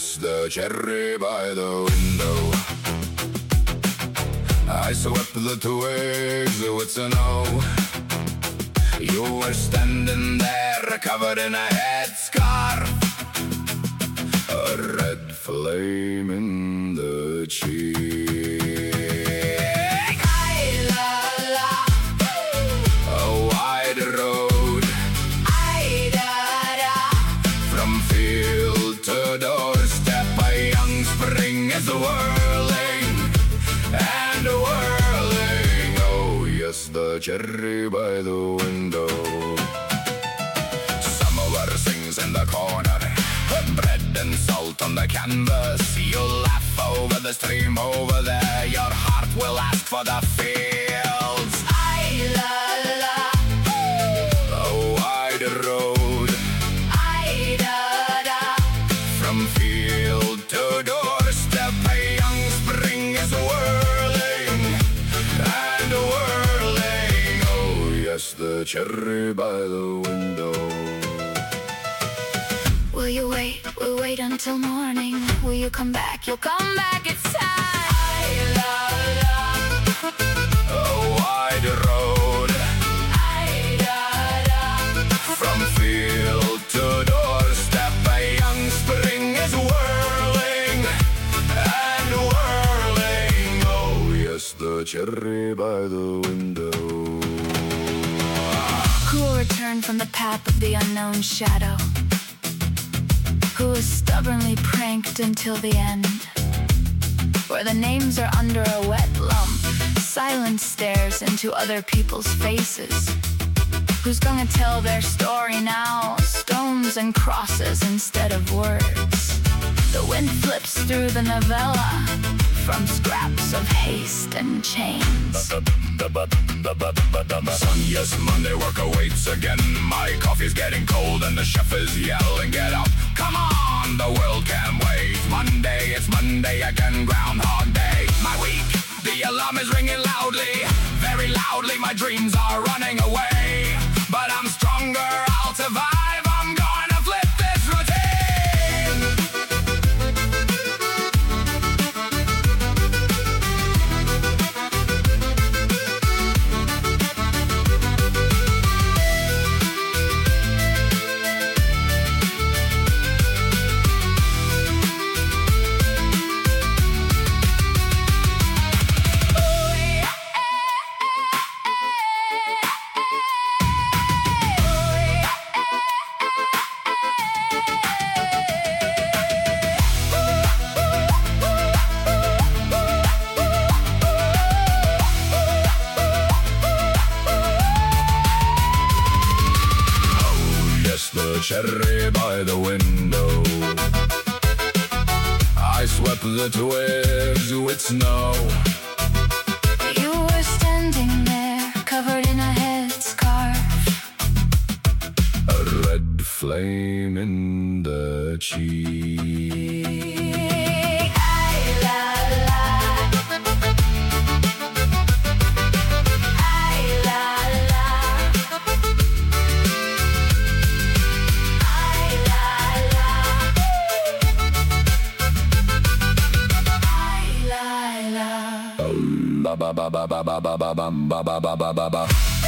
yes, the cherry by the window. I swept the twigs with snow. You were standing there covered in a headscarf, a red flame in the cheek. A wide road, from field to doorstep, a young spring is whirling and whirling. Oh yes, the cherry by the window. Samovar sings in the corner, bread and salt on the canvas. You'll laugh over the stream over there. Your heart will ask for the fields. A wide road, from field to doorstep, a young spring is whirling and whirling. Oh yes, the cherry by the window. Will you wait? We'll wait until morning. Will you come back? You'll come back, it's time. A wide road, from field to doorstep, a young spring is whirling and whirling. Oh yes, the cherry by the window. Who will return from the path of the unknown shadow? Who is stubbornly pranked until the end, where the names are under a wet lump? Silence stares into other people's faces. Who's gonna tell their story now? Stones and crosses instead of words. The wind flips through the novella, from scraps of haste and chains. Son, yes, Monday work awaits again. My coffee's getting cold and the chef is yelling, get up, come on, the world can wait. Monday, it's Monday again, Groundhog Day. My week, the alarm is ringing loudly, very loudly, my dreams are running away. But I'm stronger, I'll survive, I'm gonna flip this routine. The cherry by the window. I swept the twigs with snow. You were standing there, covered in a headscarf, A red flame in the cheek. Ba ba ba ba ba ba ba ba ba ba ba ba ba ba.